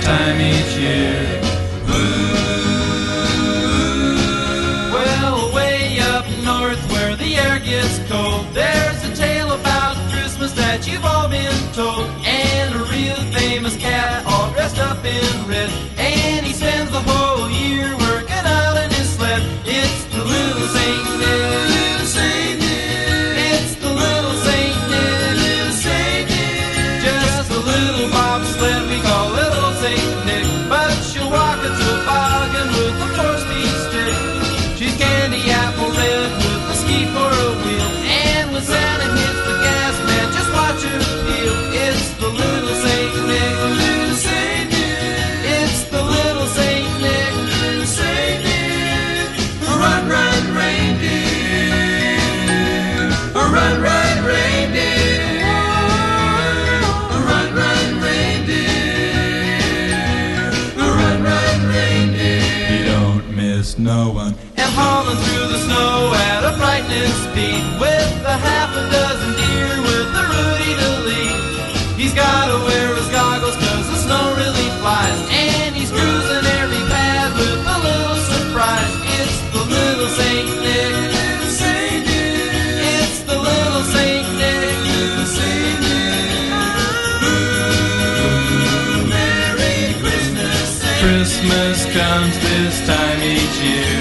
time each year. Well, way up north where the air gets cold, there's a tale about Christmas that you've all been told. And a real famous cat all dressed up in red, and he spends the whole year working out in his sled. It's the little Saint Nick. Little Saint Nick. It's the little Saint Nick. Little Saint Nick. Just a little bobsled we call little Saint Nick, but she'll walk a toboggan with a 4-speed stick. She's candy apple red with a ski for a wheel, and when Santa hits the gas, man, just watch her feel. It's the little Saint Nick. Little Saint Nick. It's the little Saint Nick. Little Saint Nick. Run, run, reindeer. Run, run, reindeer. Run, run, reindeer. Run, run, reindeer. You don't miss no one. And hauling through the snow at a frightening speed, with a half a dozen deer with a Rudy to lead. He's gotta wear his goggles 'cause the snow really flies, and he's cruising every path with a little surprise. It's the little Saint Nick. Little Saint Nick. It's the little Saint Nick. Little Saint Nick. Ooh, Merry Christmas, Saint Christmas comes this time each year.